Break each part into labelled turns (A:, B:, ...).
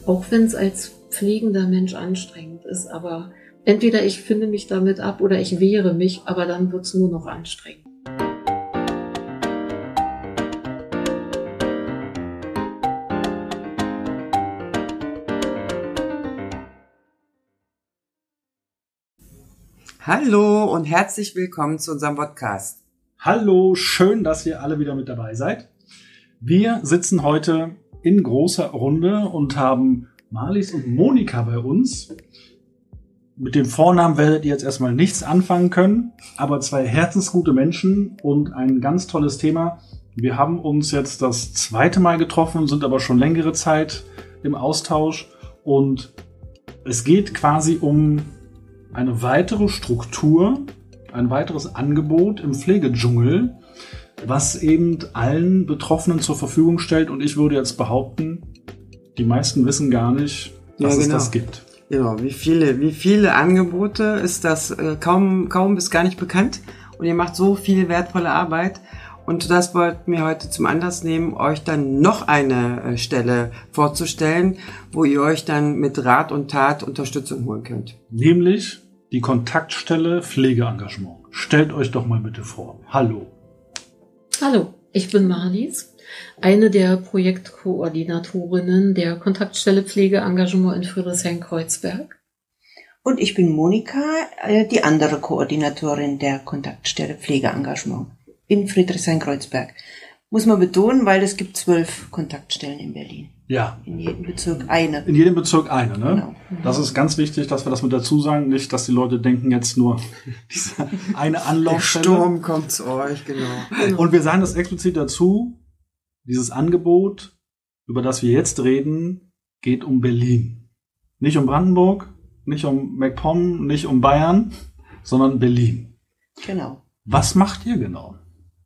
A: Auch wenn es als pflegender Mensch anstrengend ist, aber entweder ich finde mich damit ab oder ich wehre mich, aber dann wird es nur noch anstrengend.
B: Hallo und herzlich willkommen zu unserem Podcast.
C: Hallo, schön, dass ihr alle wieder mit dabei seid. Wir sitzen heute in großer Runde und haben Marlies und Monika bei uns. Mit dem Vornamen werdet ihr jetzt erstmal nichts anfangen können, aber zwei herzensgute Menschen und ein ganz tolles Thema. Wir haben uns jetzt das zweite Mal getroffen, sind aber schon längere Zeit im Austausch und es geht quasi um eine weitere Struktur, ein weiteres Angebot im Pflegedschungel, was eben allen Betroffenen zur Verfügung stellt. Und ich würde jetzt behaupten, die meisten wissen gar nicht, dass es das gibt.
B: Genau, wie viele Angebote ist das kaum bis gar nicht bekannt. Und ihr macht so viel wertvolle Arbeit. Und das wollten wir heute zum Anlass nehmen, euch dann noch eine Stelle vorzustellen, wo ihr euch dann mit Rat und Tat Unterstützung holen könnt.
C: Nämlich die Kontaktstelle Pflegeengagement. Stellt euch doch mal bitte vor. Hallo.
A: Hallo, ich bin Marlies, eine der Projektkoordinatorinnen der Kontaktstelle Pflegeengagement in Friedrichshain-Kreuzberg.
D: Und ich bin Monika, die andere Koordinatorin der Kontaktstelle Pflegeengagement in Friedrichshain-Kreuzberg. Muss man betonen, weil es gibt 12 Kontaktstellen in Berlin.
C: Ja.
D: In jedem Bezirk eine.
C: In jedem Bezirk eine, ne?
D: Genau.
C: Das ist ganz wichtig, dass wir das mit dazu sagen. Nicht, dass die Leute denken jetzt nur diese eine Anlaufstelle.
B: Der Sturm kommt zu euch, genau.
C: Und wir sagen das explizit dazu. Dieses Angebot, über das wir jetzt reden, geht um Berlin. Nicht um Brandenburg, nicht um MacPom, nicht um Bayern, sondern Berlin.
D: Genau.
C: Was macht ihr genau?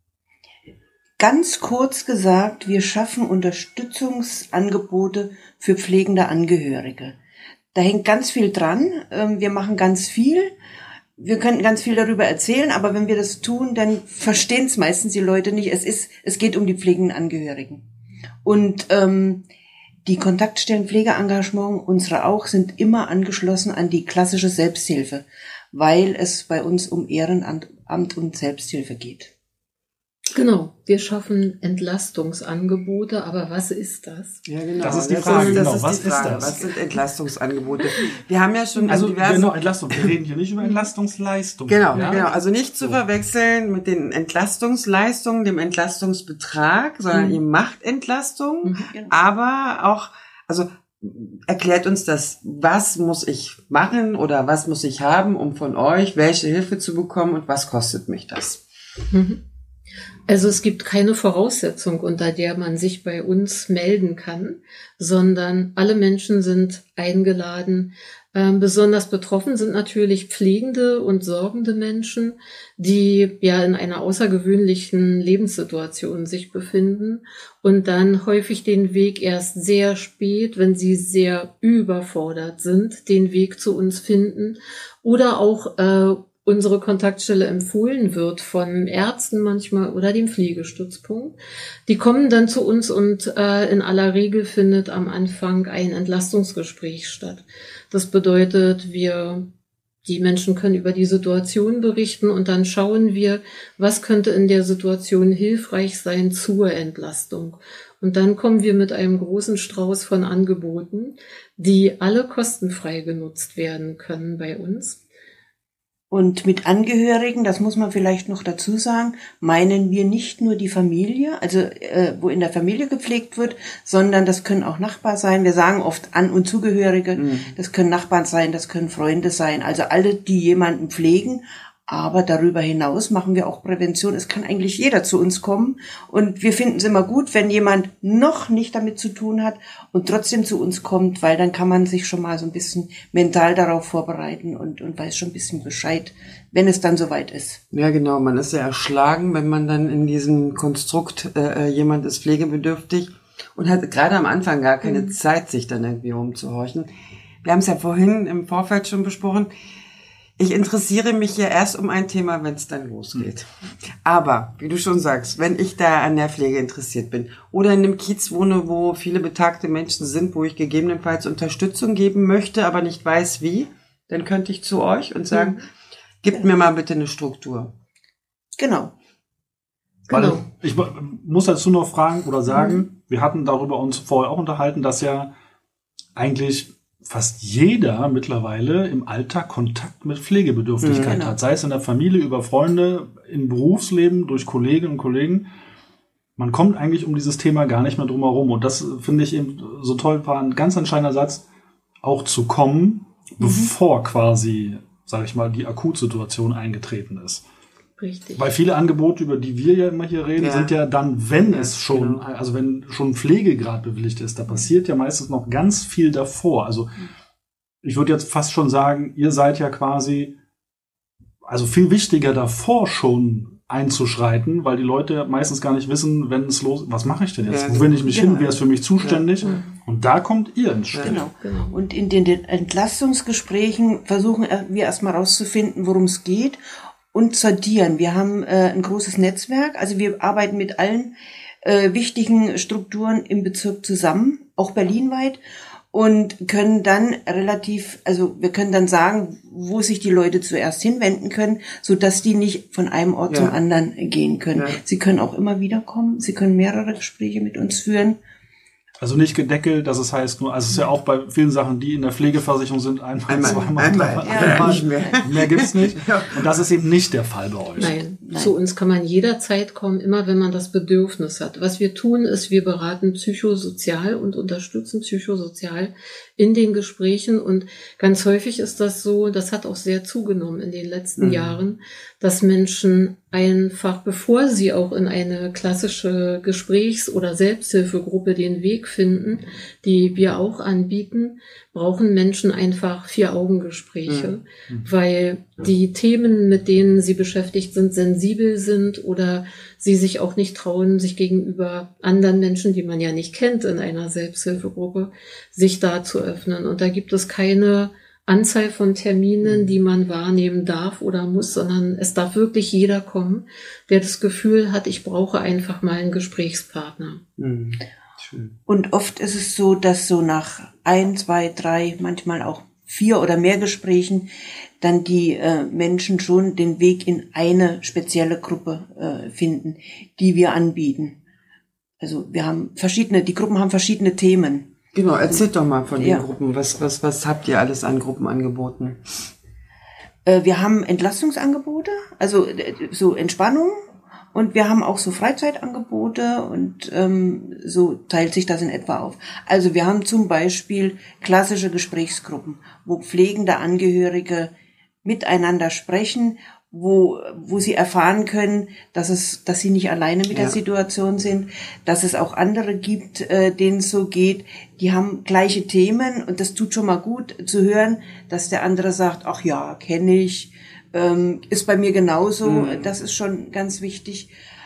D: Ganz kurz gesagt, wir schaffen Unterstützungsangebote für pflegende Angehörige. Da hängt ganz viel dran. Wir machen ganz viel. Wir könnten ganz viel darüber erzählen, aber wenn wir das tun, dann verstehen es meistens die Leute nicht. Es geht um die pflegenden Angehörigen. Und die Kontaktstellen Pflegeengagement, unsere auch, sind immer angeschlossen an die klassische Selbsthilfe, weil es bei uns um Ehrenamt und Selbsthilfe geht.
A: Genau, wir schaffen Entlastungsangebote, aber was ist das?
B: Ja, genau.
C: Das ist die Frage, genau. Was ist das?
B: Was sind Entlastungsangebote? Wir haben ja schon
C: genau, Entlastung. Wir reden hier nicht über Entlastungsleistung.
B: Genau,
C: ja?
B: genau. Also nicht zu verwechseln mit den Entlastungsleistungen, dem Entlastungsbetrag, sondern ihr macht Entlastung,
D: Genau.
B: aber auch, also erklärt uns das, was muss ich machen oder was muss ich haben, um von euch welche Hilfe zu bekommen und was kostet mich das?
A: Also es gibt keine Voraussetzung, unter der man sich bei uns melden kann, sondern alle Menschen sind eingeladen. Besonders betroffen sind natürlich pflegende und sorgende Menschen, die ja in einer außergewöhnlichen Lebenssituation sich befinden und dann häufig den Weg erst sehr spät, wenn sie sehr überfordert sind, den Weg zu uns finden oder auch unsere Kontaktstelle empfohlen wird von Ärzten manchmal oder dem Pflegestützpunkt. Die kommen dann zu uns und in aller Regel findet am Anfang ein Entlastungsgespräch statt. Das bedeutet, die Menschen können über die Situation berichten und dann schauen wir, was könnte in der Situation hilfreich sein zur Entlastung. Und dann kommen wir mit einem großen Strauß von Angeboten, die alle kostenfrei genutzt werden können bei uns.
D: Und mit Angehörigen, das muss man vielleicht noch dazu sagen, meinen wir nicht nur die Familie, also wo in der Familie gepflegt wird, sondern das können auch Nachbarn sein. Wir sagen oft An- und Zugehörige, das können Nachbarn sein, das können Freunde sein, also alle, die jemanden pflegen. Aber darüber hinaus machen wir auch Prävention. Es kann eigentlich jeder zu uns kommen. Und wir finden es immer gut, wenn jemand noch nicht damit zu tun hat und trotzdem zu uns kommt, weil dann kann man sich schon mal so ein bisschen mental darauf vorbereiten und weiß schon ein bisschen Bescheid, wenn es dann soweit ist.
B: Ja, genau. Man ist ja erschlagen, wenn man dann in diesem Konstrukt, jemand ist pflegebedürftig und hat gerade am Anfang gar keine Zeit, sich dann irgendwie umzuhorchen. Wir haben es ja vorhin im Vorfeld schon besprochen. Ich interessiere mich ja erst um ein Thema, wenn es dann losgeht. Aber, wie du schon sagst, wenn ich da an der Pflege interessiert bin oder in einem Kiez wohne, wo viele betagte Menschen sind, wo ich gegebenenfalls Unterstützung geben möchte, aber nicht weiß wie, dann könnte ich zu euch und sagen, gebt mir mal bitte eine Struktur.
D: Genau.
C: Weil ich muss dazu noch fragen oder sagen, wir hatten darüber uns vorher auch unterhalten, dass ja eigentlich fast jeder mittlerweile im Alltag Kontakt mit Pflegebedürftigkeit hat. Sei es in der Familie, über Freunde, im Berufsleben, durch Kolleginnen und Kollegen. Man kommt eigentlich um dieses Thema gar nicht mehr drum herum. Und das finde ich eben so toll, war ein ganz entscheidender Satz, auch zu kommen, bevor quasi, sage ich mal, die Akutsituation eingetreten ist.
A: Richtig.
C: Weil viele Angebote, über die wir ja immer hier reden, sind ja dann, wenn es schon, also wenn schon Pflegegrad bewilligt ist, da passiert ja meistens noch ganz viel davor. Also ich würde jetzt fast schon sagen, ihr seid ja quasi, also viel wichtiger davor schon einzuschreiten, weil die Leute meistens gar nicht wissen, wenn es los, was mache ich denn jetzt? Wo wende ich mich hin? Wer ist für mich zuständig? Und da kommt ihr ins Spiel.
D: Genau. Und in den Entlastungsgesprächen versuchen wir erstmal rauszufinden, worum es geht. Und sortieren. Wir haben ein großes Netzwerk, also wir arbeiten mit allen wichtigen Strukturen im Bezirk zusammen, auch berlinweit, und können dann wir können dann sagen, wo sich die Leute zuerst hinwenden können, so dass die nicht von einem Ort zum anderen gehen können. Ja. Sie können auch immer wieder kommen, sie können mehrere Gespräche mit uns führen.
C: Also nicht gedeckelt, das heißt nur, also es ist ja auch bei vielen Sachen, die in der Pflegeversicherung sind, einmal. Mehr gibt's nicht. Und das ist eben nicht der Fall bei euch.
A: Nein, zu uns kann man jederzeit kommen, immer wenn man das Bedürfnis hat. Was wir tun, ist, wir beraten psychosozial und unterstützen psychosozial in den Gesprächen. Und ganz häufig ist das so, das hat auch sehr zugenommen in den letzten Jahren, dass Menschen einfach, bevor sie auch in eine klassische Gesprächs- oder Selbsthilfegruppe den Weg finden, die wir auch anbieten, brauchen Menschen einfach 4-Augen-Gespräche, weil die Themen, mit denen sie beschäftigt sind, sensibel sind oder sie sich auch nicht trauen, sich gegenüber anderen Menschen, die man ja nicht kennt in einer Selbsthilfegruppe, sich da zu öffnen. Und da gibt es keine Anzahl von Terminen, die man wahrnehmen darf oder muss, sondern es darf wirklich jeder kommen, der das Gefühl hat, ich brauche einfach mal einen Gesprächspartner.
B: Schön.
D: Und oft ist es so, dass so nach 1, 2, 3, manchmal auch 4 oder mehr Gesprächen dann die Menschen schon den Weg in eine spezielle Gruppe finden, die wir anbieten. Also die Gruppen haben verschiedene Themen.
B: Genau, erzählt doch mal von den Gruppen. Was habt ihr alles an Gruppen angeboten?
D: Wir haben Entlastungsangebote, also so Entspannung, und wir haben auch so Freizeitangebote und so teilt sich das in etwa auf. Also wir haben zum Beispiel klassische Gesprächsgruppen, wo pflegende Angehörige miteinander sprechen, wo sie erfahren können, dass sie nicht alleine mit der Situation sind, dass es auch andere gibt, denen es so geht, die haben gleiche Themen, und das tut schon mal gut zu hören, dass der andere sagt, ach ja, kenne ich, ist bei mir genauso, das ist schon ganz wichtig.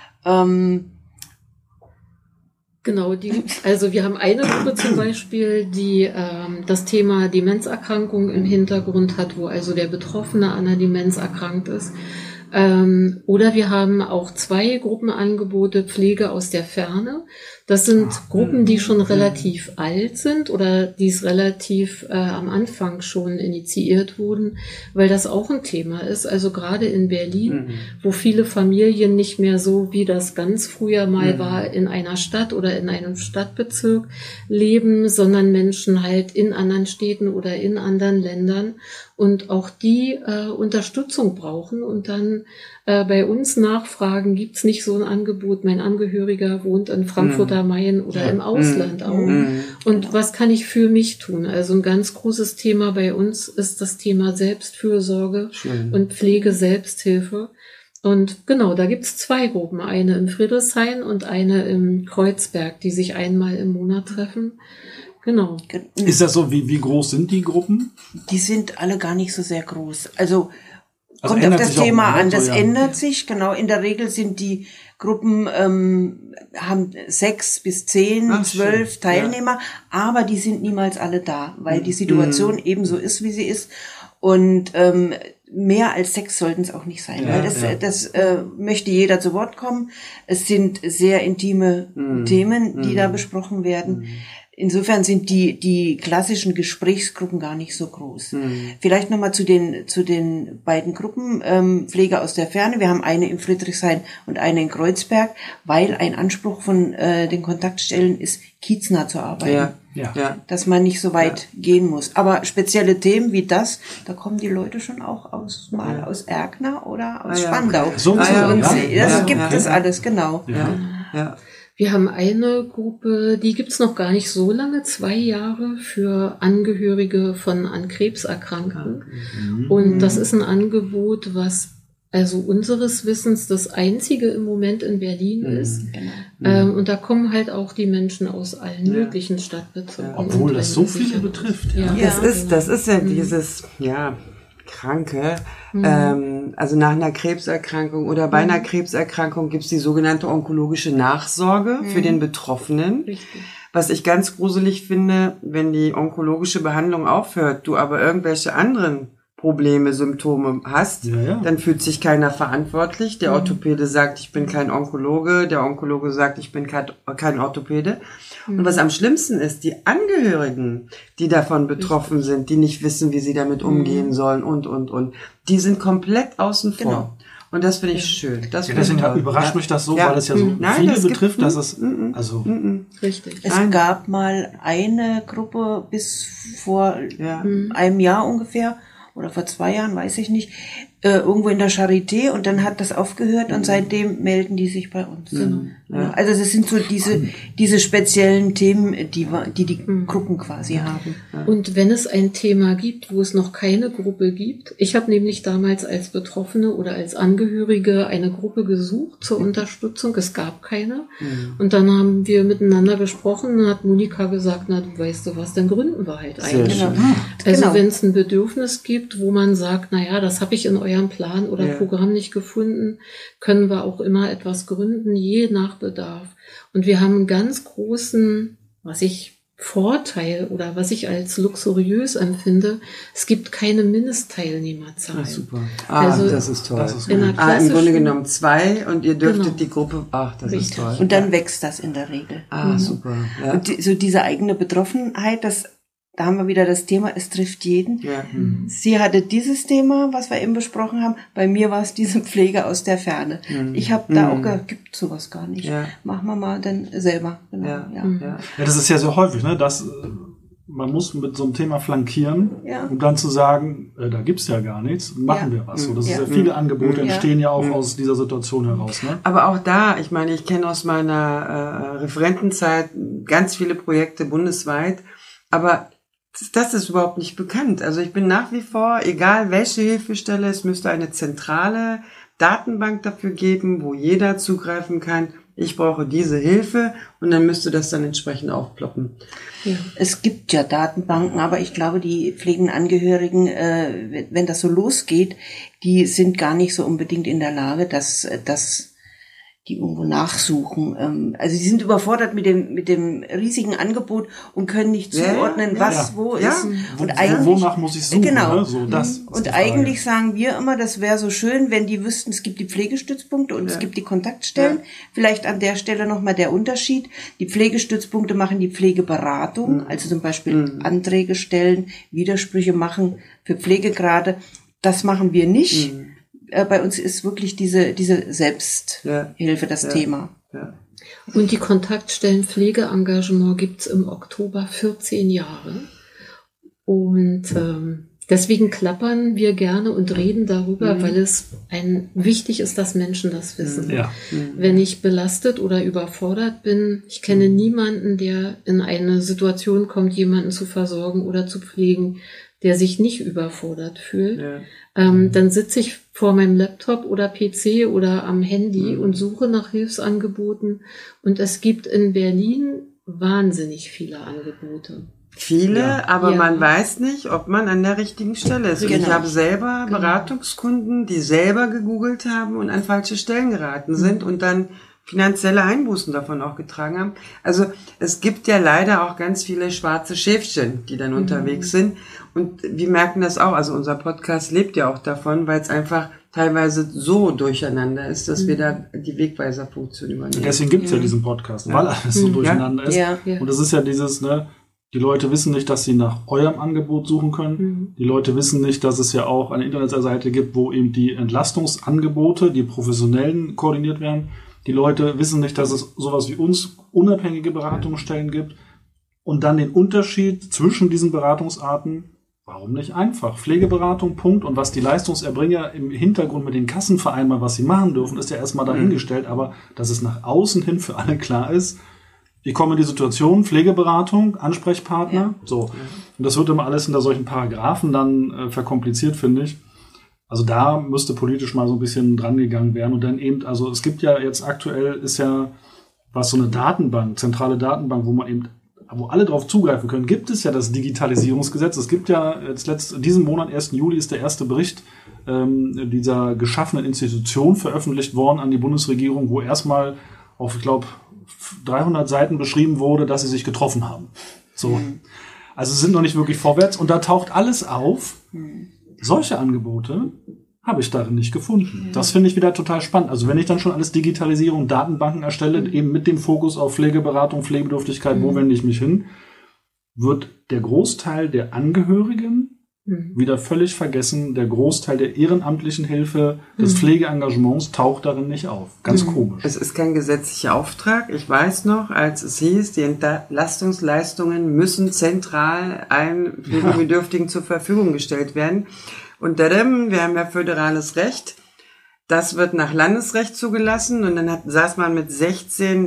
A: Genau, also wir haben eine Gruppe zum Beispiel, die das Thema Demenzerkrankung im Hintergrund hat, wo also der Betroffene an einer Demenz erkrankt ist. Oder wir haben auch 2 Gruppenangebote, Pflege aus der Ferne. Das sind Gruppen, die schon relativ alt sind oder die es relativ am Anfang schon initiiert wurden, weil das auch ein Thema ist. Also gerade in Berlin, wo viele Familien nicht mehr so, wie das ganz früher mal war, in einer Stadt oder in einem Stadtbezirk leben, sondern Menschen halt in anderen Städten oder in anderen Ländern und auch die Unterstützung brauchen und dann bei uns nachfragen, gibt's nicht so ein Angebot, mein Angehöriger wohnt in Frankfurt am Main oder im Ausland auch. Und was kann ich für mich tun? Also ein ganz großes Thema bei uns ist das Thema Selbstfürsorge und Pflege-Selbsthilfe. Und genau, da gibt's 2 Gruppen, eine in Friedrichshain und eine im Kreuzberg, die sich einmal im Monat treffen. Genau.
C: Ist das so, wie groß sind die Gruppen?
D: Die sind alle gar nicht so sehr groß. Also kommt auf das Thema an, das ändert sich, genau. In der Regel sind die Gruppen, haben 6 bis 10, 12 Teilnehmer, aber die sind niemals alle da, weil die Situation ebenso ist, wie sie ist. Und mehr als 6 sollten es auch nicht sein, weil das möchte jeder zu Wort kommen. Es sind sehr intime Themen, die da besprochen werden. Insofern sind die klassischen Gesprächsgruppen gar nicht so groß. Vielleicht nochmal zu den beiden Gruppen, Pflege aus der Ferne. Wir haben eine in Friedrichshain und eine in Kreuzberg, weil ein Anspruch von den Kontaktstellen ist, kieznah zu arbeiten.
C: Ja.
D: Dass man nicht so weit gehen muss. Aber spezielle Themen wie das, da kommen die Leute schon auch aus Erkner oder aus Spandau.
C: So
D: und das gibt
C: okay.
D: es alles, genau.
B: Ja.
A: Wir haben eine Gruppe, die gibt's noch gar nicht so lange, 2 Jahre, für Angehörige von an Krebs Erkrankten. Und das ist ein Angebot, was also unseres Wissens das einzige im Moment in Berlin ist. Und da kommen halt auch die Menschen aus allen möglichen Stadtbezirken.
C: Obwohl das so viele betrifft.
A: Ja.
B: Das ist ja dieses, Kranke, also nach einer Krebserkrankung oder bei einer Krebserkrankung gibt's die sogenannte onkologische Nachsorge für den Betroffenen.
A: Richtig.
B: Was ich ganz gruselig finde, wenn die onkologische Behandlung aufhört, du aber irgendwelche anderen Probleme, Symptome hast, dann fühlt sich keiner verantwortlich. Der Orthopäde sagt, ich bin kein Onkologe, der Onkologe sagt, ich bin kein Orthopäde. Und was am schlimmsten ist, die Angehörigen, die davon betroffen sind, die nicht wissen, wie sie damit umgehen sollen und, die sind komplett außen vor.
D: Genau.
B: Und das finde ich schön.
C: Deswegen überrascht mich das so, weil es ja so viele betrifft, dass es,
A: Richtig.
D: Es gab mal eine Gruppe bis vor einem Jahr ungefähr, oder vor 2 Jahren, weiß ich nicht, irgendwo in der Charité, und dann hat das aufgehört und seitdem melden die sich bei uns. Ja. Also das sind so diese speziellen Themen, die Gruppen quasi haben.
A: Und wenn es ein Thema gibt, wo es noch keine Gruppe gibt, ich habe nämlich damals als Betroffene oder als Angehörige eine Gruppe gesucht zur Unterstützung, es gab keine. Und dann haben wir miteinander gesprochen, dann hat Monika gesagt, na, du weißt du was, dann gründen wir halt eigentlich. Also wenn es ein Bedürfnis gibt, wo man sagt, na ja, das habe ich in eurem Plan oder Programm nicht gefunden, können wir auch immer etwas gründen, je nach Bedarf. Und wir haben einen ganz großen, Vorteil oder was ich als luxuriös empfinde, es gibt keine Mindestteilnehmerzahl.
B: Ah, super.
A: Also
B: das ist toll.
A: Im
B: Grunde genommen 2 und ihr dürftet die Gruppe, das ist toll.
D: Und dann wächst das in der Regel.
B: Super. Ja.
D: Und so diese eigene Betroffenheit, da haben wir wieder das Thema, es trifft jeden.
B: Ja.
D: Sie hatte dieses Thema, was wir eben besprochen haben. Bei mir war es diese Pflege aus der Ferne. Ich habe da auch gesagt, gibt sowas gar nicht. Ja. Machen wir mal dann selber. Genau.
C: Ja, das ist ja so häufig, ne? Dass man muss mit so einem Thema flankieren, um dann zu sagen, da gibt's ja gar nichts, machen wir was. So, das ist viele Angebote entstehen ja auch aus dieser Situation heraus. Ne?
B: Aber auch da, ich meine, ich kenne aus meiner Referentenzeit ganz viele Projekte bundesweit, aber das ist überhaupt nicht bekannt. Also ich bin nach wie vor, egal welche Hilfestelle, es müsste eine zentrale Datenbank dafür geben, wo jeder zugreifen kann. Ich brauche diese Hilfe und dann müsste das dann entsprechend aufploppen.
D: Ja. Es gibt ja Datenbanken, aber ich glaube, die pflegenden Angehörigen, wenn das so losgeht, die sind gar nicht so unbedingt in der Lage, dass die irgendwo nachsuchen. Also sie sind überfordert mit dem riesigen Angebot und können nicht zuordnen, was wo ist.
C: Und eigentlich, wonach muss ich suchen?
D: Genau.
C: Ne? So, das
D: und eigentlich sagen wir immer, das wäre so schön, wenn die wüssten, es gibt die Pflegestützpunkte und es gibt die Kontaktstellen. Vielleicht an der Stelle nochmal der Unterschied. Die Pflegestützpunkte machen die Pflegeberatung, also zum Beispiel Anträge stellen, Widersprüche machen für Pflegegrade. Das machen wir nicht. Bei uns ist wirklich diese Selbsthilfe das Thema.
B: Ja.
A: Und die Kontaktstellen Pflegeengagement gibt's im Oktober 14 Jahre. Und deswegen klappern wir gerne und reden darüber, weil es wichtig ist, dass Menschen das wissen.
C: Ja.
A: Wenn ich belastet oder überfordert bin, ich kenne niemanden, der in eine Situation kommt, jemanden zu versorgen oder zu pflegen, der sich nicht überfordert fühlt. Ja. Dann sitze ich vor meinem Laptop oder PC oder am Handy und suche nach Hilfsangeboten. Und es gibt in Berlin wahnsinnig viele Angebote.
B: Aber man weiß nicht, ob man an der richtigen Stelle ist. Genau. Und ich habe selber Beratungskunden, die selber gegoogelt haben und an falsche Stellen geraten sind und dann finanzielle Einbußen davon auch getragen haben. Also es gibt ja leider auch ganz viele schwarze Schäfchen, die dann unterwegs sind. Und wir merken das auch. Also unser Podcast lebt ja auch davon, weil es einfach teilweise so durcheinander ist, dass wir da die Wegweiserfunktion übernehmen.
C: Deswegen gibt's ja diesen Podcast, weil alles so durcheinander ist.
D: Ja.
C: Und das ist ja dieses, ne, die Leute wissen nicht, dass sie nach eurem Angebot suchen können. Die Leute wissen nicht, dass es ja auch eine Internetseite gibt, wo eben die Entlastungsangebote, die professionellen koordiniert werden. Die Leute wissen nicht, dass es sowas wie uns unabhängige Beratungsstellen gibt. Und dann den Unterschied zwischen diesen Beratungsarten. Warum nicht einfach? Pflegeberatung, Punkt. Und was die Leistungserbringer im Hintergrund mit den Kassen vereinbaren, was sie machen dürfen, ist ja erstmal dahingestellt. Aber dass es nach außen hin für alle klar ist, ich komme in die Situation, Pflegeberatung, Ansprechpartner, so. Und das wird immer alles hinter solchen Paragraphen dann verkompliziert, finde ich. Also da müsste politisch mal so ein bisschen dran gegangen werden. Und dann eben, also es gibt ja jetzt aktuell, ist ja was so eine Datenbank, zentrale Datenbank, wo alle drauf zugreifen können, gibt es ja das Digitalisierungsgesetz. Es gibt ja diesen Monat, 1. Juli, ist der erste Bericht dieser geschaffenen Institution veröffentlicht worden an die Bundesregierung, wo erstmal auf, ich glaube, 300 Seiten beschrieben wurde, dass sie sich getroffen haben. So. Also sie sind noch nicht wirklich vorwärts und da taucht alles auf. Solche Angebote habe ich darin nicht gefunden. Das finde ich wieder total spannend. Also wenn ich dann schon alles Digitalisierung, Datenbanken erstelle, eben mit dem Fokus auf Pflegeberatung, Pflegebedürftigkeit, wo wende ich mich hin, wird der Großteil der Angehörigen wieder völlig vergessen. Der Großteil der ehrenamtlichen Hilfe, des Pflegeengagements taucht darin nicht auf. Ganz komisch.
B: Es ist kein gesetzlicher Auftrag. Ich weiß noch, als es hieß, die Entlastungsleistungen müssen zentral allen Pflegebedürftigen zur Verfügung gestellt werden. Und wir haben ja föderales Recht. Das wird nach Landesrecht zugelassen. Und dann saß man mit 16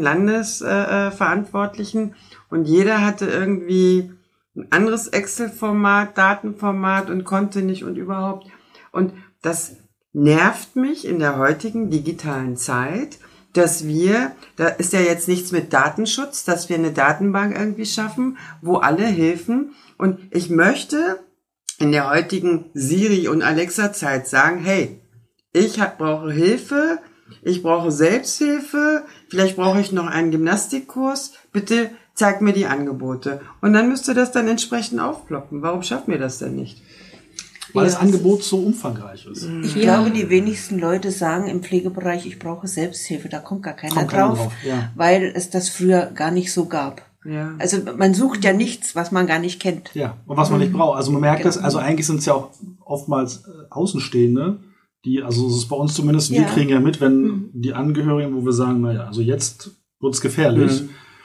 B: Landesverantwortlichen und jeder hatte irgendwie ein anderes Excel-Format, Datenformat und konnte nicht und überhaupt. Und das nervt mich in der heutigen digitalen Zeit, dass da ist ja jetzt nichts mit Datenschutz, dass wir eine Datenbank irgendwie schaffen, wo alle Hilfen. Und ich möchte in der heutigen Siri- und Alexa-Zeit sagen, hey, ich brauche Hilfe, ich brauche Selbsthilfe, vielleicht brauche ich noch einen Gymnastikkurs, bitte zeig mir die Angebote. Und dann müsste das dann entsprechend aufploppen. Warum schaffen wir das denn nicht?
C: Weil das Angebot so umfangreich ist.
D: Ich glaube, die wenigsten Leute sagen im Pflegebereich, ich brauche Selbsthilfe. Da kommt gar keiner drauf, weil es das früher gar nicht so gab. Ja. Also man sucht ja nichts, was man gar nicht kennt.
C: Ja, und was man nicht braucht. Also man merkt das, also eigentlich sind es ja auch oftmals Außenstehende, also es ist bei uns zumindest, wir kriegen ja mit, wenn die Angehörigen, wo wir sagen, naja, also jetzt wird's gefährlich.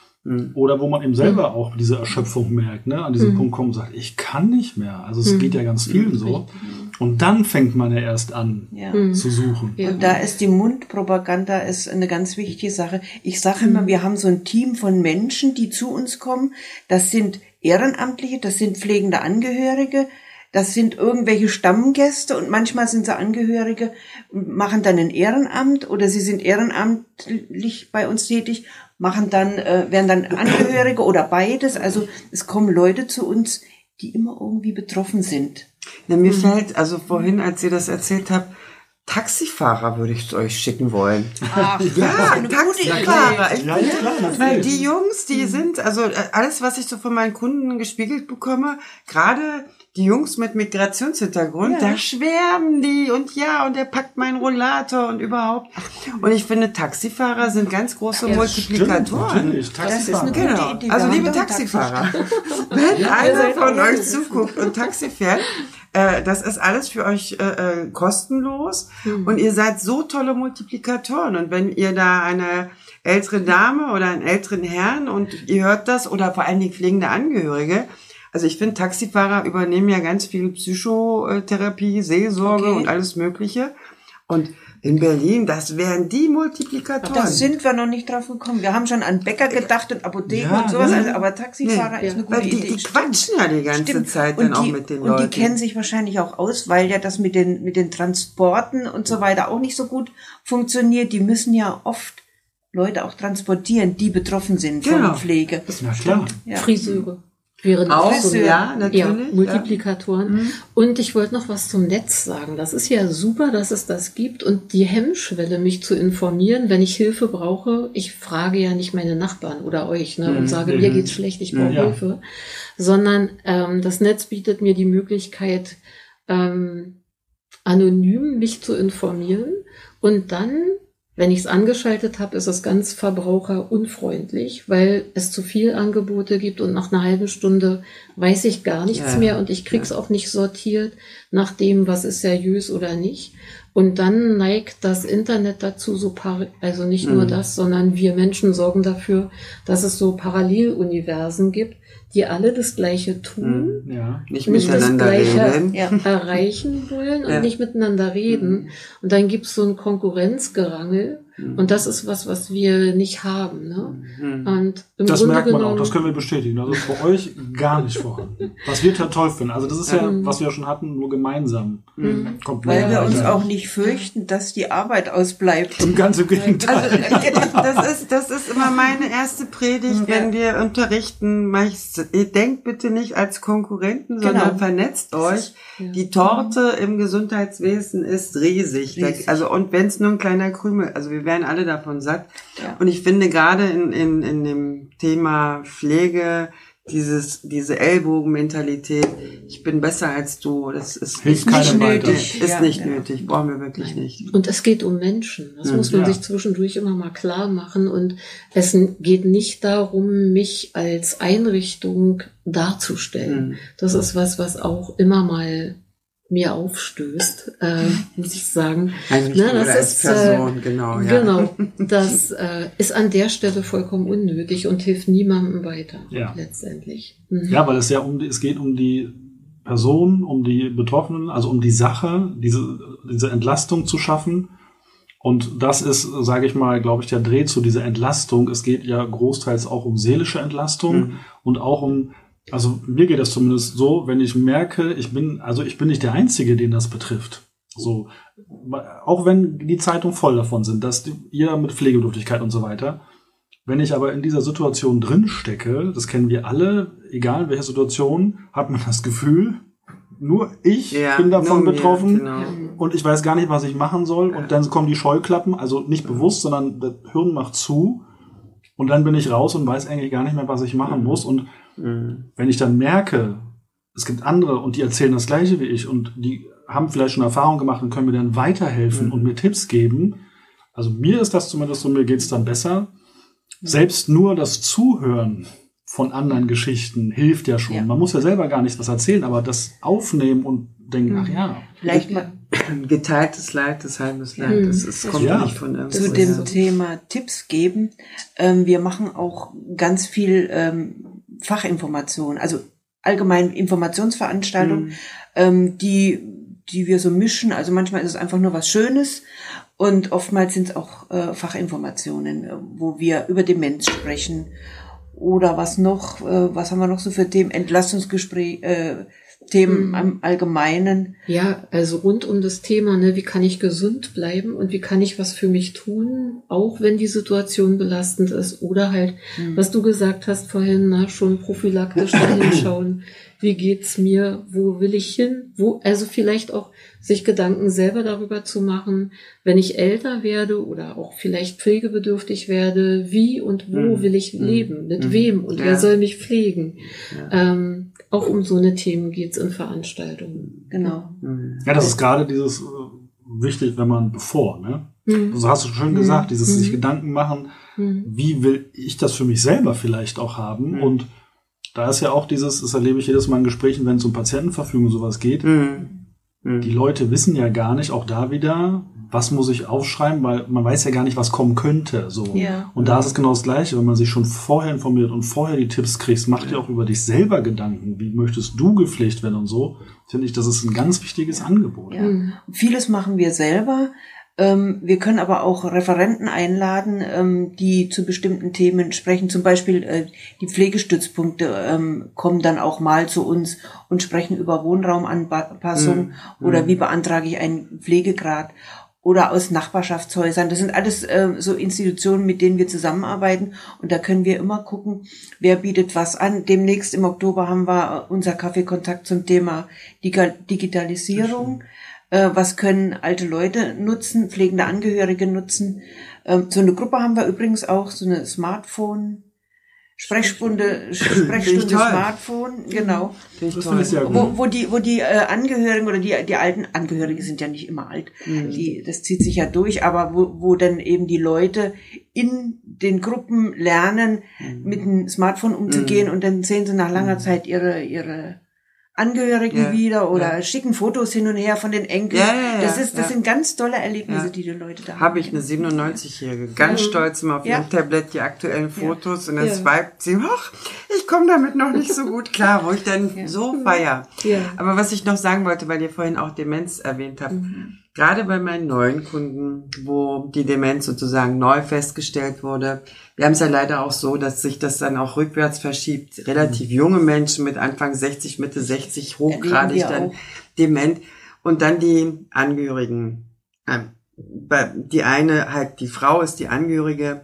C: Oder wo man eben selber auch diese Erschöpfung merkt, ne, an diesem Punkt kommt und sagt, ich kann nicht mehr. Also es geht ja ganz vielen so. Und dann fängt man ja erst an zu suchen.
D: Ja. Und da ist die Mundpropaganda ist eine ganz wichtige Sache. Ich sage immer, wir haben so ein Team von Menschen, die zu uns kommen. Das sind Ehrenamtliche, das sind pflegende Angehörige, das sind irgendwelche Stammgäste und manchmal sind sie Angehörige und machen dann ein Ehrenamt oder sie sind ehrenamtlich bei uns tätig, werden dann Angehörige oder beides. Also es kommen Leute zu uns, die immer irgendwie betroffen sind.
B: Ja, mir fällt, also vorhin, als ihr das erzählt habt, Taxifahrer würde ich zu euch schicken wollen.
D: Ach,
B: ja, Taxifahrer. Weil die
C: natürlich.
B: Jungs, die sind, also alles, was ich so von meinen Kunden gespiegelt bekomme, gerade die Jungs mit Migrationshintergrund, da schwärmen die und der packt meinen Rollator und überhaupt. Und ich finde, Taxifahrer sind ganz große Multiplikatoren.
D: Das ist eine gute Idee.
B: Also liebe Taxifahrer, wenn einer von euch zuguckt und Taxi fährt, das ist alles für euch kostenlos und ihr seid so tolle Multiplikatoren. Und wenn ihr da eine ältere Dame oder einen älteren Herrn und ihr hört das oder vor allen Dingen pflegende Angehörige, also ich finde, Taxifahrer übernehmen ja ganz viel Psychotherapie, Seelsorge und alles Mögliche. Und in Berlin, das wären die Multiplikatoren.
D: Da sind wir noch nicht drauf gekommen. Wir haben schon an Bäcker gedacht und Apotheken und sowas, aber Taxifahrer ist eine gute Idee.
B: Die quatschen ja die ganze Zeit dann auch mit den Leuten.
D: Und die kennen sich wahrscheinlich auch aus, weil ja das mit den Transporten und so weiter auch nicht so gut funktioniert. Die müssen ja oft Leute auch transportieren, die betroffen sind von Pflege.
C: Na klar.
A: Ja. Friseure. wären
B: Auch,
A: so
B: ja, natürlich.
A: Ja, Multiplikatoren.
B: Ja.
A: Und ich wollte noch was zum Netz sagen. Das ist ja super, dass es das gibt. Und die Hemmschwelle, mich zu informieren, wenn ich Hilfe brauche, ich frage ja nicht meine Nachbarn oder euch, ne, und sage, mir geht's schlecht, ich brauche Hilfe. Sondern das Netz bietet mir die Möglichkeit, anonym mich zu informieren. Und dann, wenn ich es angeschaltet habe, ist es ganz verbraucherunfreundlich, weil es zu viel Angebote gibt und nach einer halben Stunde weiß ich gar nichts mehr und ich krieg's auch nicht sortiert nach dem, was ist seriös oder nicht. Und dann neigt das Internet dazu, also nicht nur das, sondern wir Menschen sorgen dafür, dass es so Paralleluniversen gibt, die alle das Gleiche tun,
B: nicht
A: das
B: miteinander
A: Gleiche
B: reden.
A: erreichen wollen und nicht miteinander reden. Und dann gibt's so ein Konkurrenzgerangel. Und das ist was wir nicht haben. Ne? Und im
C: das
A: Grunde
C: merkt man
A: genommen,
C: auch, das können wir bestätigen. Das ist bei euch gar nicht vorhanden. Was wir toll finden. Also das ist ja, was wir ja schon hatten, nur gemeinsam. Kommt
D: Weil wir
C: weiter.
D: uns auch nicht fürchten, dass die Arbeit ausbleibt.
C: Und ganz im Gegenteil.
B: Das ist immer meine erste Predigt, wenn wir unterrichten. Ihr denkt bitte nicht als Konkurrenten, sondern vernetzt euch. Die Torte im Gesundheitswesen ist riesig. Also, und wenn es nur ein kleiner Krümel, also wir werden alle davon satt. Ja. Und ich finde gerade in dem Thema Pflege, diese Ellbogenmentalität, ich bin besser als du, das ist nicht nötig. Ist nicht nötig, brauchen wir wirklich nicht.
A: Und es geht um Menschen. Das muss man sich zwischendurch immer mal klar machen. Und es geht nicht darum, mich als Einrichtung darzustellen. Das ist was auch immer mal mir aufstößt, muss ich sagen.
B: Das ist Person, genau.
A: Genau, das ist an der Stelle vollkommen unnötig und hilft niemandem weiter, letztendlich.
C: Ja, weil es geht um die Person, um die Betroffenen, also um die Sache, diese Entlastung zu schaffen. Und das ist, sage ich mal, glaube ich, der Dreh zu dieser Entlastung. Es geht ja großteils auch um seelische Entlastung und auch also mir geht das zumindest so, wenn ich merke, ich bin nicht der Einzige, den das betrifft. So, auch wenn die Zeitungen voll davon sind, dass jeder mit Pflegebedürftigkeit und so weiter. Wenn ich aber in dieser Situation drin stecke, das kennen wir alle, egal in welcher Situation, hat man das Gefühl, nur ich bin davon betroffen und ich weiß gar nicht, was ich machen soll. Und dann kommen die Scheuklappen, also nicht bewusst, sondern das Hirn macht zu und dann bin ich raus und weiß eigentlich gar nicht mehr, was ich machen muss. Und wenn ich dann merke, es gibt andere und die erzählen das Gleiche wie ich und die haben vielleicht schon Erfahrung gemacht und können mir dann weiterhelfen und mir Tipps geben. Also mir ist das zumindest so, mir geht's dann besser. Selbst nur das Zuhören von anderen Geschichten hilft ja schon. Man muss ja selber gar nichts was erzählen, aber das Aufnehmen und denken, ach ja.
D: Vielleicht mal
B: geteiltes Leid, das halbes Leid. Das kommt nicht von irgendwo.
D: Zu dem Thema Tipps geben. Wir machen auch ganz viel Fachinformationen, also allgemein Informationsveranstaltungen, die wir so mischen. Also manchmal ist es einfach nur was Schönes und oftmals sind es auch Fachinformationen, wo wir über Demenz sprechen oder was haben wir noch so für Themen? Entlastungsgespräch, Themen im Allgemeinen.
A: Ja, also rund um das Thema, wie kann ich gesund bleiben und wie kann ich was für mich tun, auch wenn die Situation belastend ist oder halt, was du gesagt hast vorhin, schon prophylaktisch hinschauen, wie geht's mir, wo will ich hin, also vielleicht auch sich Gedanken selber darüber zu machen, wenn ich älter werde oder auch vielleicht pflegebedürftig werde, wie und wo will ich leben, mit wem und wer soll mich pflegen. Auch um so eine Themen geht's in Veranstaltungen.
D: Genau.
C: Ja, das ist gerade dieses wichtig, wenn man so hast du schön gesagt, dieses sich Gedanken machen, wie will ich das für mich selber vielleicht auch haben und da ist ja auch das erlebe ich jedes Mal in Gesprächen, wenn es um Patientenverfügung und sowas geht. Die Leute wissen ja gar nicht, auch da wieder, was muss ich aufschreiben, weil man weiß ja gar nicht, was kommen könnte. So. Ja. Und da ist es genau das Gleiche, wenn man sich schon vorher informiert und vorher die Tipps kriegst, macht dir auch über dich selber Gedanken. Wie möchtest du gepflegt werden und so? Finde ich, das ist ein ganz wichtiges Angebot.
D: Ja. Vieles machen wir selber. Wir können aber auch Referenten einladen, die zu bestimmten Themen sprechen. Zum Beispiel die Pflegestützpunkte kommen dann auch mal zu uns und sprechen über Wohnraumanpassung oder wie beantrage ich einen Pflegegrad. oder aus Nachbarschaftshäusern. Das sind alles so Institutionen, mit denen wir zusammenarbeiten. Und da können wir immer gucken, wer bietet was an. Demnächst im Oktober haben wir unser Kaffeekontakt zum Thema Digitalisierung. Was können alte Leute nutzen, pflegende Angehörige nutzen. So eine Gruppe haben wir übrigens auch, so eine Sprechstunde Smartphone, genau.
C: Das finde ich sehr gut.
D: Wo die Angehörigen oder die alten Angehörige sind ja nicht immer alt, das zieht sich ja durch, aber wo dann eben die Leute in den Gruppen lernen, mit dem Smartphone umzugehen und dann sehen sie nach langer Zeit ihre Angehörigen wieder oder schicken Fotos hin und her von den Enkeln. Das sind ganz tolle Erlebnisse, die Leute da haben.
B: Habe ich eine 97-Jährige, ganz stolz immer auf ihrem Tablet die aktuellen Fotos und dann swipet sie, ach, ich komme damit noch nicht so gut klar, wo ich dann so feier. Ja. Aber was ich noch sagen wollte, weil ihr vorhin auch Demenz erwähnt habt, gerade bei meinen neuen Kunden, wo die Demenz sozusagen neu festgestellt wurde, wir haben es ja leider auch so, dass sich das dann auch rückwärts verschiebt. Relativ junge Menschen mit Anfang 60, Mitte 60, hochgradig dann dement. Und dann die Angehörigen. Die eine, halt die Frau ist die Angehörige,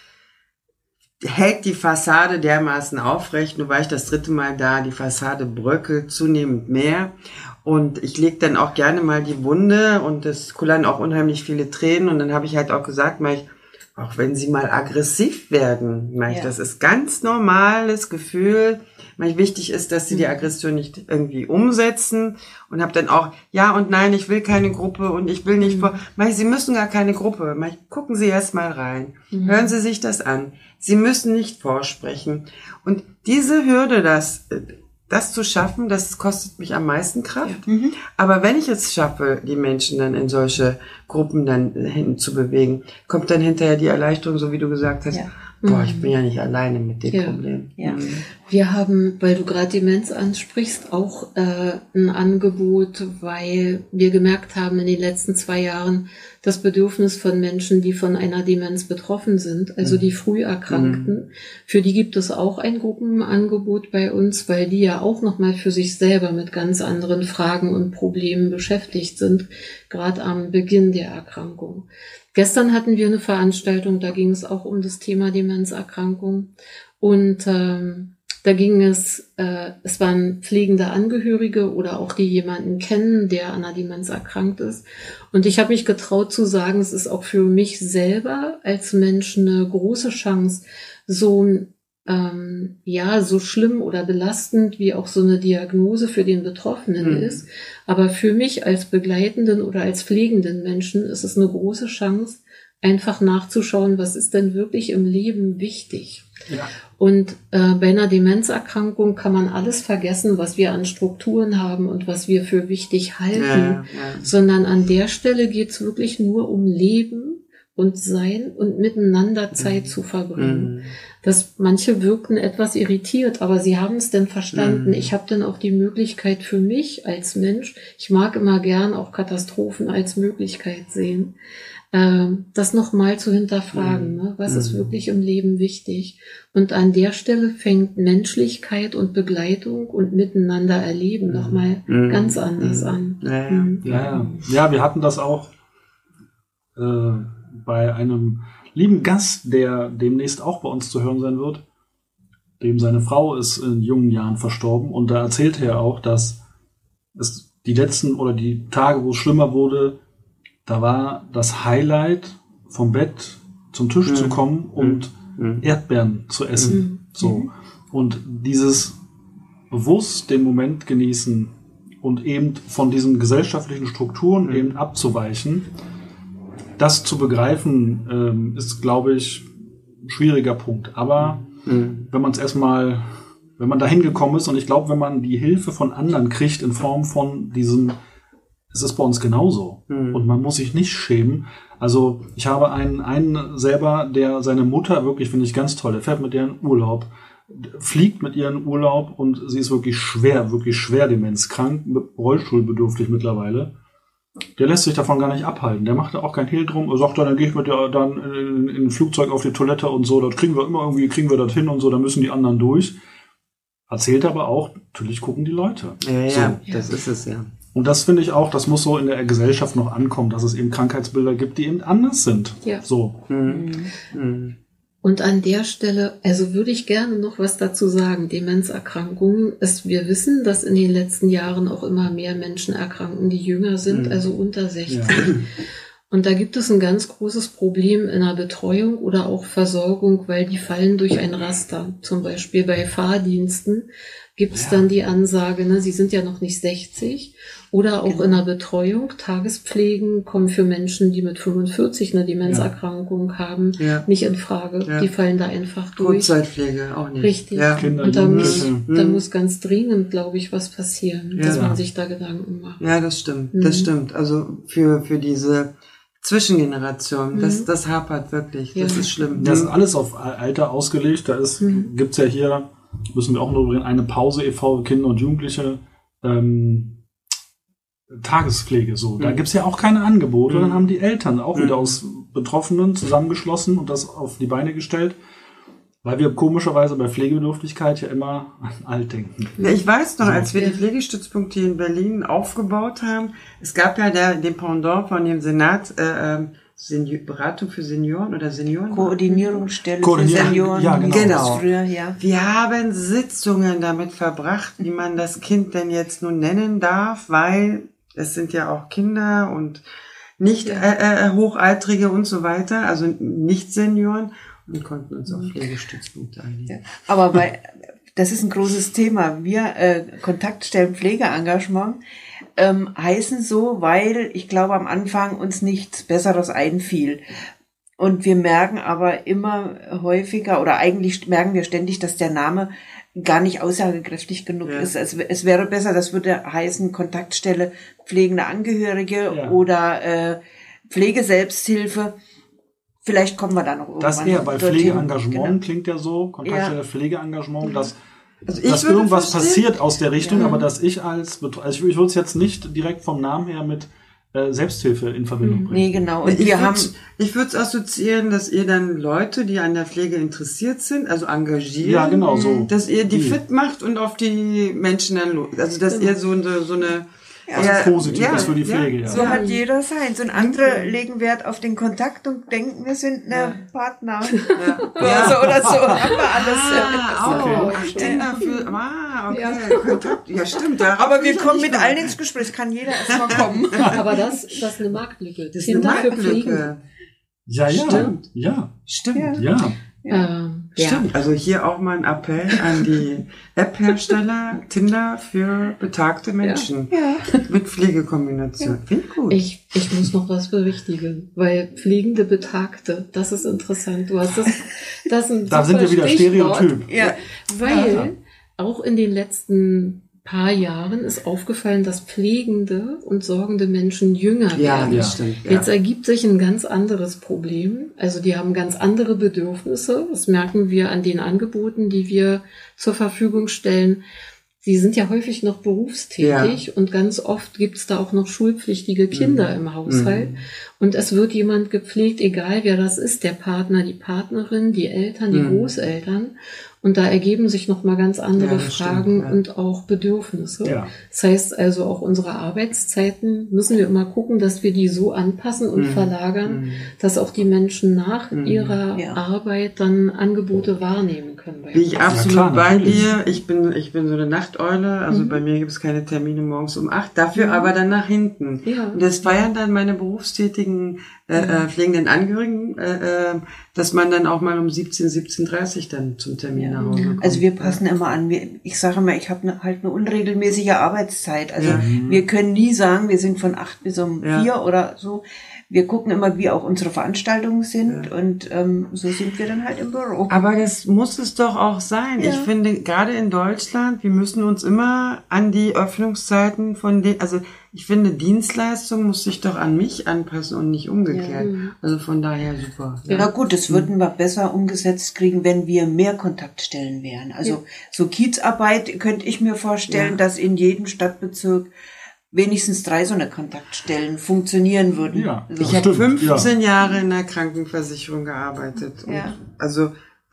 B: hält die Fassade dermaßen aufrecht, nur war ich das 3. Mal da, die Fassade bröckelt zunehmend mehr. Und ich lege dann auch gerne mal die Wunde und es kullern auch unheimlich viele Tränen. Und dann habe ich halt auch gesagt, auch wenn sie mal aggressiv werden, das ist ganz normales Gefühl. Wichtig ist, dass sie die Aggression nicht irgendwie umsetzen und habe dann auch, ja und nein, ich will keine Gruppe und ich will nicht sie müssen gar keine Gruppe. Gucken Sie erst mal rein. Hören Sie sich das an. Sie müssen nicht vorsprechen. Und diese Hürde, das zu schaffen, das kostet mich am meisten Kraft. Ja. Aber wenn ich es schaffe, die Menschen dann in solche Gruppen dann hinten zu bewegen, kommt dann hinterher die Erleichterung, so wie du gesagt hast, ich bin ja nicht alleine mit dem Problem.
A: Ja. Wir haben, weil du gerade Demenz ansprichst, auch ein Angebot, weil wir gemerkt haben in den letzten 2 Jahren, das Bedürfnis von Menschen, die von einer Demenz betroffen sind, also die Früherkrankten, für die gibt es auch ein Gruppenangebot bei uns, weil die ja auch nochmal für sich selber mit ganz anderen Fragen und Problemen beschäftigt sind, gerade am Beginn der Erkrankung. Gestern hatten wir eine Veranstaltung, da ging es auch um das Thema Demenzerkrankung und da ging es waren pflegende Angehörige oder auch die jemanden kennen, der an einer Demenz erkrankt ist. Und ich habe mich getraut zu sagen, es ist auch für mich selber als Mensch eine große Chance, so schlimm oder belastend, wie auch so eine Diagnose für den Betroffenen ist. Aber für mich als begleitenden oder als pflegenden Menschen ist es eine große Chance, einfach nachzuschauen, was ist denn wirklich im Leben wichtig. Ja. Und bei einer Demenzerkrankung kann man alles vergessen, was wir an Strukturen haben und was wir für wichtig halten, sondern an der Stelle geht's wirklich nur um Leben und Sein und miteinander Zeit zu verbringen. Dass manche wirkten etwas irritiert, aber sie haben es denn verstanden. Ich habe dann auch die Möglichkeit für mich als Mensch, ich mag immer gern auch Katastrophen als Möglichkeit sehen, das nochmal zu hinterfragen, ne? Was ist wirklich im Leben wichtig? Und an der Stelle fängt Menschlichkeit und Begleitung und Miteinander erleben nochmal ganz anders an.
C: Ja, wir hatten das auch bei einem lieben Gast, der demnächst auch bei uns zu hören sein wird. Dem seine Frau ist in jungen Jahren verstorben und da erzählte er auch, dass es die letzten oder die Tage, wo es schlimmer wurde, da war das Highlight, vom Bett zum Tisch zu kommen und Erdbeeren zu essen. So. Und dieses bewusst den Moment genießen und eben von diesen gesellschaftlichen Strukturen eben abzuweichen, das zu begreifen, ist, glaube ich, ein schwieriger Punkt. Aber wenn man da hingekommen ist, und ich glaube, wenn man die Hilfe von anderen kriegt in Form von diesem, es ist bei uns genauso. Und man muss sich nicht schämen. Also ich habe einen selber, der seine Mutter wirklich, finde ich ganz toll, der fährt mit ihr in Urlaub, fliegt mit ihr in Urlaub und sie ist wirklich schwer demenzkrank, rollstuhlbedürftig mittlerweile. Der lässt sich davon gar nicht abhalten. Der macht da auch kein Hehl drum. Er sagt dann gehe ich mit dir dann in ein Flugzeug auf die Toilette und so. Das kriegen wir das hin und so. Da müssen die anderen durch. erzählt aber auch, natürlich gucken die Leute.
B: Ja,
C: So.
B: das ist es ja.
C: Und das finde ich auch, das muss so in der Gesellschaft noch ankommen, dass es eben Krankheitsbilder gibt, die eben anders sind.
A: Ja.
C: So.
A: Und an der Stelle, also würde ich gerne noch was dazu sagen. Demenzerkrankungen wir wissen, dass in den letzten Jahren auch immer mehr Menschen erkranken, die jünger sind, also unter 60.
C: Ja.
A: Und da gibt es ein ganz großes Problem in der Betreuung oder auch Versorgung, weil die fallen durch ein Raster. Zum Beispiel bei Fahrdiensten gibt es dann die Ansage, ne, sie sind ja noch nicht 60. Oder auch in der Betreuung, Tagespflegen kommen für Menschen, die mit 45 eine Demenzerkrankung haben, nicht in Frage.
B: Ja.
A: Die fallen da einfach durch.
B: Kurzzeitpflege auch nicht.
A: Richtig.
B: Ja.
C: Kinder,
A: Und da
C: Jugendliche.
A: muss ganz dringend, glaube ich, was passieren, dass
B: Ja.
A: man sich da Gedanken macht.
B: Ja, das stimmt. Das stimmt. Also für diese Zwischengeneration, das hapert wirklich. Das ist schlimm.
C: Das ist alles auf Alter ausgelegt. Da gibt's ja hier, müssen wir auch nur über eine Pause e.V. Kinder und Jugendliche, Tagespflege, so. Da gibt's ja auch keine Angebote. Dann haben die Eltern auch wieder aus Betroffenen zusammengeschlossen und das auf die Beine gestellt, weil wir komischerweise bei Pflegebedürftigkeit ja immer an alt denken.
B: Ja, ich weiß noch, als wir die Pflegestützpunkte hier in Berlin aufgebaut haben, es gab ja den Pendant von dem Senat, Beratung für Senioren oder Senioren?
D: Koordinierungsstelle für Senioren.
C: Ja,
B: genau.
D: Früher, ja.
B: Wir haben Sitzungen damit verbracht, wie man das Kind denn jetzt nun nennen darf, weil es sind ja auch Kinder und nicht Hochaltrige und so weiter, also nicht Senioren, und konnten uns auf Pflegestützpunkte einigen.
D: Ja. Aber das ist ein großes Thema. Wir Kontaktstellen Pflegeengagement heißen so, weil ich glaube am Anfang uns nichts Besseres einfiel. Und wir merken aber immer häufiger, oder eigentlich merken wir ständig, dass der Name gar nicht aussagekräftig genug ist. Es wäre besser, das würde heißen Kontaktstelle pflegende Angehörige oder Pflegeselbsthilfe. Vielleicht kommen wir da noch irgendwann.
C: Das eher bei
D: dorthin.
C: Pflegeengagement klingt ja so, Kontaktstelle Pflegeengagement, dass
B: Also
C: irgendwas passiert aus der Richtung, aber dass ich ich würde es jetzt nicht direkt vom Namen her mit Selbsthilfe in Verbindung bringen.
D: Nee, genau. Und
B: ich würde es assoziieren, dass ihr dann Leute, die an der Pflege interessiert sind, also engagiert,
C: Ja, genau, so.
B: dass ihr die fit macht und auf die Menschen dann los. Also dass ihr so eine
C: Was Positives für die Pflege, ja.
D: So hat jeder sein. So ein andere legen Wert auf den Kontakt und denken, wir sind eine Partner. Oder so. Haben wir alles.
B: Okay. Tinder für, okay. Kontakt. Ja, stimmt.
D: Aber wir kommen mit allen ins Gespräch. Kann jeder erstmal kommen.
A: Aber das ist eine Marktlücke.
B: Das ist eine Marktlücke.
C: Ja.
B: Stimmt.
C: Ja.
B: Stimmt.
C: Ja.
B: Stimmt. Also hier auch mal ein Appell an die App-Hersteller, Tinder für betagte Menschen mit Pflegekombination. Finde ich gut.
A: Ich muss noch was berichtigen, weil pflegende Betagte, das ist interessant. Du hast das ist ein
C: Da sind wir wieder
A: Stichwort.
C: Stereotyp.
A: Ja, weil auch in den letzten paar Jahren ist aufgefallen, dass pflegende und sorgende Menschen jünger werden.
B: Ja, stimmt. Ja.
A: Jetzt ergibt sich ein ganz anderes Problem. Also die haben ganz andere Bedürfnisse. Das merken wir an den Angeboten, die wir zur Verfügung stellen. Sie sind ja häufig noch berufstätig und ganz oft gibt es da auch noch schulpflichtige Kinder im Haushalt. Und es wird jemand gepflegt, egal wer das ist, der Partner, die Partnerin, die Eltern, die Großeltern. Und da ergeben sich nochmal ganz andere Fragen und auch Bedürfnisse.
C: Ja.
A: Das heißt also, auch unsere Arbeitszeiten müssen wir immer gucken, dass wir die so anpassen und verlagern, dass auch die Menschen nach ihrer Arbeit dann Angebote wahrnehmen können.
B: Bin ich absolut
C: klar,
B: bei
C: natürlich.
B: dir. Ich bin so eine Nachteule. Also bei mir gibt es keine Termine morgens um 8. Dafür aber dann nach hinten.
A: Ja.
B: Und das feiern dann meine berufstätigen pflegenden Angehörigen, dass man dann auch mal um 17:30 dann zum Termin nach Hause kommt.
D: Also wir passen immer an. Ich sage immer, ich habe halt eine unregelmäßige Arbeitszeit. Also wir können nie sagen, wir sind von 8 bis um 4 oder so. Wir gucken immer, wie auch unsere Veranstaltungen sind und so sind wir dann halt im Büro.
B: Aber das muss es doch auch sein. Ich finde, gerade in Deutschland, wir müssen uns immer an die Öffnungszeiten also ich finde, Dienstleistung muss sich doch an mich anpassen und nicht umgekehrt. Also von daher super.
D: Na gut, das würden wir besser umgesetzt kriegen, wenn wir mehr Kontaktstellen wären. Also so Kiezarbeit könnte ich mir vorstellen, dass in jedem Stadtbezirk wenigstens 3 so eine Kontaktstellen funktionieren würden.
C: Ja,
D: Also,
B: Ich habe 15 Jahre in der Krankenversicherung gearbeitet. Und also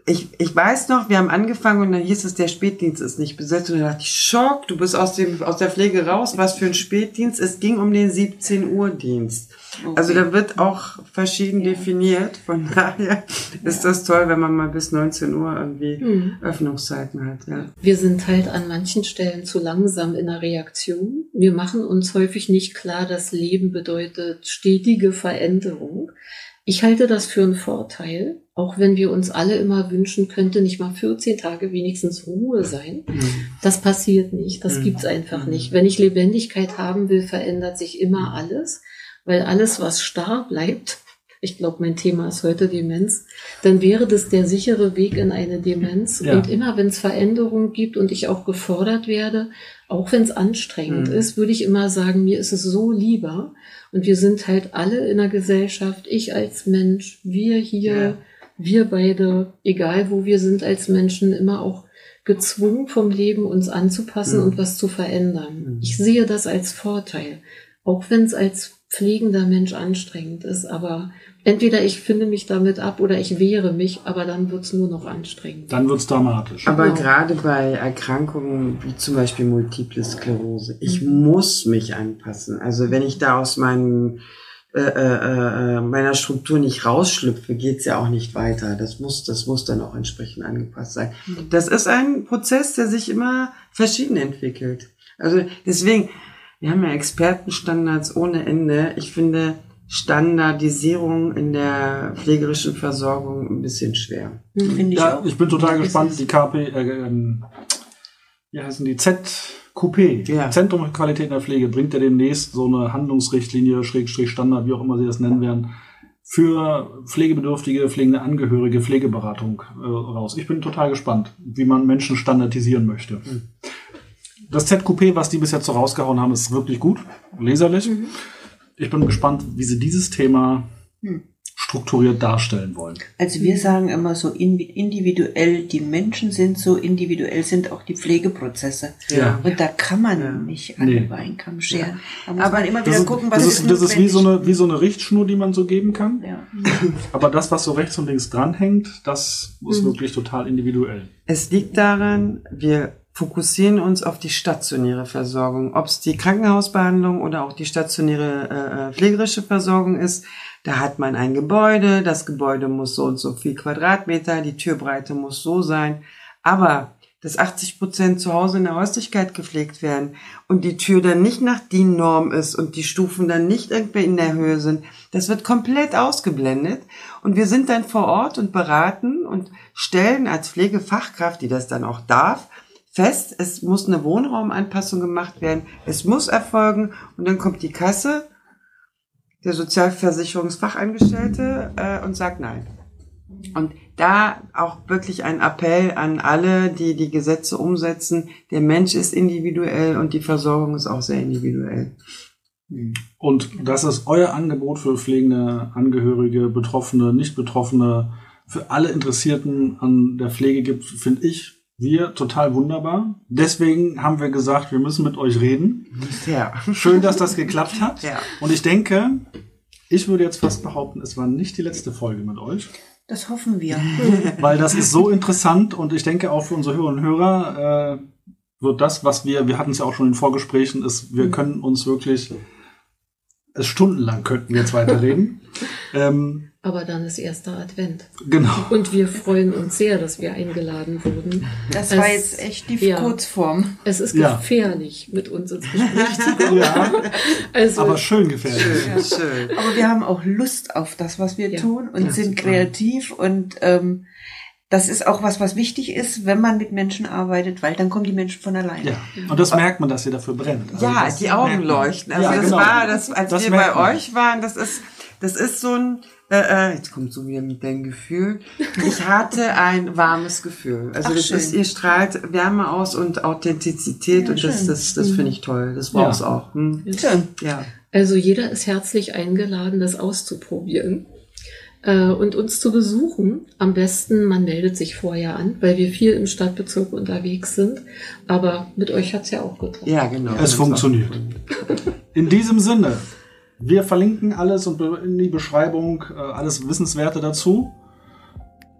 B: ich weiß noch, wir haben angefangen und dann hieß es, der Spätdienst ist nicht besetzt. Und dann dachte ich, Schock, du bist aus der Pflege raus, was für ein Spätdienst. Es ging um den 17-Uhr-Dienst. Okay. Also da wird auch verschieden definiert. Von daher ist das toll, wenn man mal bis 19 Uhr irgendwie Öffnungszeiten hat. Ja.
A: Wir sind halt an manchen Stellen zu langsam in der Reaktion. Wir machen uns häufig nicht klar, dass Leben bedeutet stetige Veränderung. Ich halte das für einen Vorteil, auch wenn wir uns alle immer wünschen, könnte nicht mal 14 Tage wenigstens Ruhe sein. Das passiert nicht, das gibt's einfach nicht. Wenn ich Lebendigkeit haben will, verändert sich immer alles, weil alles, was starr bleibt, ich glaube, mein Thema ist heute Demenz, dann wäre das der sichere Weg in eine Demenz. Ja. Und immer, wenn es Veränderungen gibt und ich auch gefordert werde, auch wenn es anstrengend ist, würde ich immer sagen, mir ist es so lieber. Und wir sind halt alle in der Gesellschaft, ich als Mensch, wir hier, wir beide, egal wo wir sind als Menschen, immer auch gezwungen vom Leben uns anzupassen und was zu verändern. Ich sehe das als Vorteil, auch wenn es als pflegender Mensch anstrengend ist, aber entweder ich finde mich damit ab oder ich wehre mich, aber dann wird's nur noch anstrengend.
C: Dann wird's dramatisch.
B: Aber gerade bei Erkrankungen wie zum Beispiel Multiple Sklerose, ich muss mich anpassen. Also wenn ich da aus meiner Struktur nicht rausschlüpfe, geht's ja auch nicht weiter. Das muss dann auch entsprechend angepasst sein. Das ist ein Prozess, der sich immer verschieden entwickelt. Also deswegen, wir haben ja Expertenstandards ohne Ende. Ich finde Standardisierung in der pflegerischen Versorgung ein bisschen schwer.
C: Finde ich auch. Ich bin total gespannt. Die wie heißen die? ZQP, Zentrum für Qualität in der Pflege, bringt ja demnächst so eine Handlungsrichtlinie, Standard, wie auch immer sie das nennen werden, für pflegebedürftige, pflegende Angehörige, Pflegeberatung raus. Ich bin total gespannt, wie man Menschen standardisieren möchte. Das ZQP, was die bis jetzt so rausgehauen haben, ist wirklich gut, leserlich. Ich bin gespannt, wie sie dieses Thema strukturiert darstellen wollen.
D: Also wir sagen immer so individuell, die Menschen sind so, individuell sind auch die Pflegeprozesse. Ja. Und da kann man nicht an den Weinkamm scheren. Da muss man immer wieder gucken, was ist
C: notwendig. Das ist wie so eine Richtschnur, die man so geben kann. Ja. Aber das, was so rechts und links dranhängt, das ist wirklich total individuell.
B: Es liegt daran, wir fokussieren uns auf die stationäre Versorgung. Ob es die Krankenhausbehandlung oder auch die stationäre pflegerische Versorgung ist, da hat man ein Gebäude, das Gebäude muss so und so viel Quadratmeter, die Türbreite muss so sein, aber dass 80% zu Hause in der Häuslichkeit gepflegt werden und die Tür dann nicht nach DIN-Norm ist und die Stufen dann nicht irgendwie in der Höhe sind, das wird komplett ausgeblendet und wir sind dann vor Ort und beraten und stellen als Pflegefachkraft, die das dann auch darf, fest, es muss eine Wohnraumanpassung gemacht werden, es muss erfolgen und dann kommt die Kasse, der Sozialversicherungsfachangestellte und sagt nein. Und da auch wirklich ein Appell an alle, die die Gesetze umsetzen, der Mensch ist individuell und die Versorgung ist auch sehr individuell.
C: Und das ist euer Angebot für pflegende Angehörige, Betroffene, Nicht-Betroffene, für alle Interessierten an der Pflege gibt, finde ich, wir total wunderbar. Deswegen haben wir gesagt, wir müssen mit euch reden.
B: Ja.
C: Schön, dass das geklappt hat.
B: Ja.
C: Und ich denke, ich würde jetzt fast behaupten, es war nicht die letzte Folge mit euch.
D: Das hoffen wir.
C: Weil das ist so interessant und ich denke auch für unsere Hörerinnen und Hörer wird das, was wir hatten es ja auch schon in Vorgesprächen, ist, wir können uns wirklich, stundenlang könnten wir jetzt weiterreden.
A: Aber dann ist erster Advent.
C: Genau.
A: Und wir freuen uns sehr, dass wir eingeladen wurden.
D: Das war jetzt echt die Kurzform.
A: Es ist gefährlich, mit uns ins Gespräch zu kommen.
C: Ja, also, aber schön gefährlich.
B: Schön.
D: Aber wir haben auch Lust auf das, was wir tun und sind kreativ. Und das ist auch was wichtig ist, wenn man mit Menschen arbeitet, weil dann kommen die Menschen von alleine.
C: Ja. Und das merkt man, dass ihr dafür brennt.
B: Also ja, die Augen leuchten. Also das war das, als wir bei euch waren, das ist so ein, jetzt kommst du wieder mit deinem Gefühl. Ich hatte ein warmes Gefühl. Also ihr strahlt Wärme aus und Authentizität und das finde ich toll. Das brauch's auch.
D: Schön.
B: Ja.
A: Also jeder ist herzlich eingeladen, das auszuprobieren und uns zu besuchen. Am besten, man meldet sich vorher an, weil wir viel im Stadtbezirk unterwegs sind. Aber mit euch hat's ja auch geklappt.
B: Ja, genau.
C: Es funktioniert. In diesem Sinne. Wir verlinken alles und in die Beschreibung alles Wissenswerte dazu.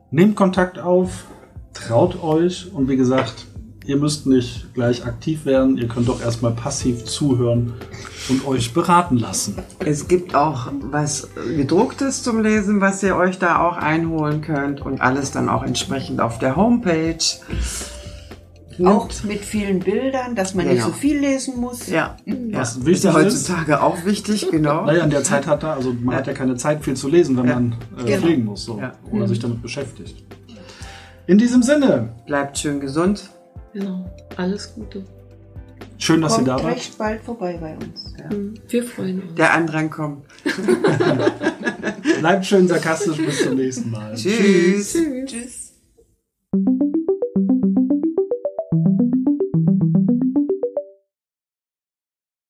C: Nehmt Kontakt auf, traut euch und wie gesagt, ihr müsst nicht gleich aktiv werden, ihr könnt doch erstmal passiv zuhören und euch beraten lassen.
B: Es gibt auch was gedrucktes zum Lesen, was ihr euch da auch einholen könnt und alles dann auch entsprechend auf der Homepage.
D: Auch mit vielen Bildern, dass man nicht so viel lesen muss.
B: Ja,
C: Was
B: ist
C: wichtig
B: ja
C: ist,
B: heutzutage auch wichtig, genau.
C: naja, in der Zeit hat man hat ja keine Zeit viel zu lesen, wenn man pflegen muss so,
B: Ja.
C: oder sich damit beschäftigt. In diesem Sinne,
B: Bleibt schön gesund.
A: Genau. Alles Gute.
C: schön, dass ihr
D: Kommt
C: da wart.
D: recht bald vorbei bei uns.
A: Wir freuen uns.
B: Der Andrang kommt.
C: Bleibt schön sarkastisch, bis zum nächsten Mal.
B: Tschüss.
A: Tschüss.
D: Tschüss.